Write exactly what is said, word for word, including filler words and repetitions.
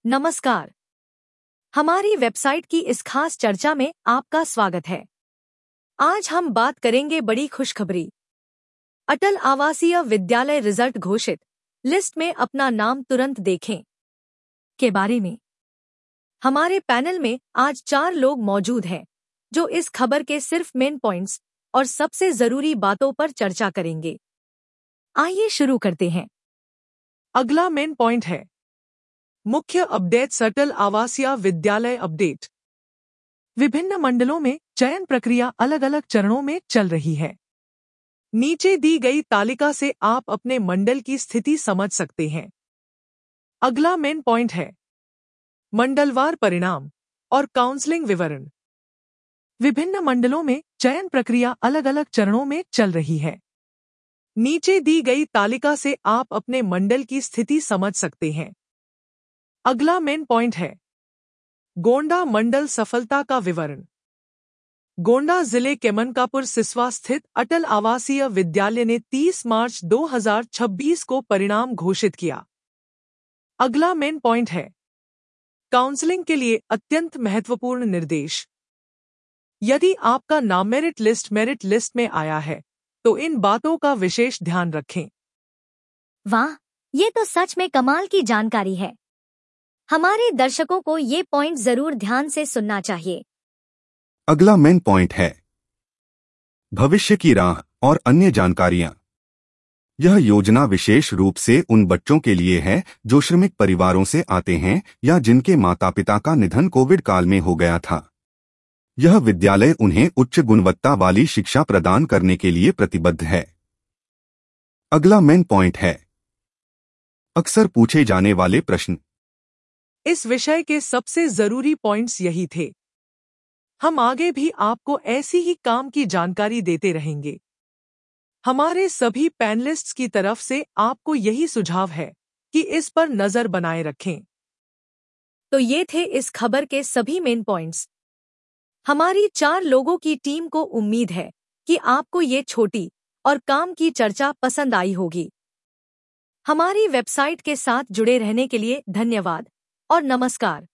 नमस्कार। हमारी वेबसाइट की इस खास चर्चा में आपका स्वागत है। आज हम बात करेंगे बड़ी खुशखबरी। अटल आवासीय विद्यालय रिजल्ट घोषित, लिस्ट में अपना नाम तुरंत देखें के बारे में। हमारे पैनल में आज चार लोग मौजूद हैं जो इस खबर के सिर्फ मेन पॉइंट्स और सबसे जरूरी बातों पर चर्चा करेंगे। आइए शुरू करते हैं। अगला मेन पॉइंट है मुख्य अपडेट अटल आवासीय विद्यालय अपडेट। विभिन्न मंडलों में चयन प्रक्रिया अलग अलग चरणों में चल रही है। नीचे दी गई तालिका से आप अपने मंडल की स्थिति समझ सकते हैं। अगला मेन पॉइंट है मंडलवार परिणाम और काउंसलिंग विवरण। विभिन्न मंडलों में चयन प्रक्रिया अलग अलग चरणों में चल रही है। नीचे दी गई तालिका से आप अपने मंडल की स्थिति समझ सकते हैं। अगला मेन पॉइंट है गोंडा मंडल सफलता का विवरण। गोंडा जिले के मनकापुर सिसवा स्थित अटल आवासीय विद्यालय ने तीस मार्च दो हज़ार छब्बीस को परिणाम घोषित किया। अगला मेन पॉइंट है काउंसलिंग के लिए अत्यंत महत्वपूर्ण निर्देश। यदि आपका नाम मेरिट लिस्ट मेरिट लिस्ट में आया है तो इन बातों का विशेष ध्यान रखें। वाह, ये तो सच में कमाल की जानकारी है। हमारे दर्शकों को ये पॉइंट जरूर ध्यान से सुनना चाहिए। अगला मेन पॉइंट है भविष्य की राह और अन्य जानकारियां। यह योजना विशेष रूप से उन बच्चों के लिए है जो श्रमिक परिवारों से आते हैं या जिनके माता पिता का निधन कोविड काल में हो गया था। यह विद्यालय उन्हें उच्च गुणवत्ता वाली शिक्षा प्रदान करने के लिए प्रतिबद्ध है। अगला मेन पॉइंट है अक्सर पूछे जाने वाले प्रश्न। इस विषय के सबसे जरूरी पॉइंट्स यही थे। हम आगे भी आपको ऐसी ही काम की जानकारी देते रहेंगे। हमारे सभी पैनलिस्ट्स की तरफ से आपको यही सुझाव है कि इस पर नजर बनाए रखें। तो ये थे इस खबर के सभी मेन पॉइंट्स। हमारी चार लोगों की टीम को उम्मीद है कि आपको ये छोटी और काम की चर्चा पसंद आई होगी। हमारी वेबसाइट के साथ जुड़े रहने के लिए धन्यवाद और नमस्कार।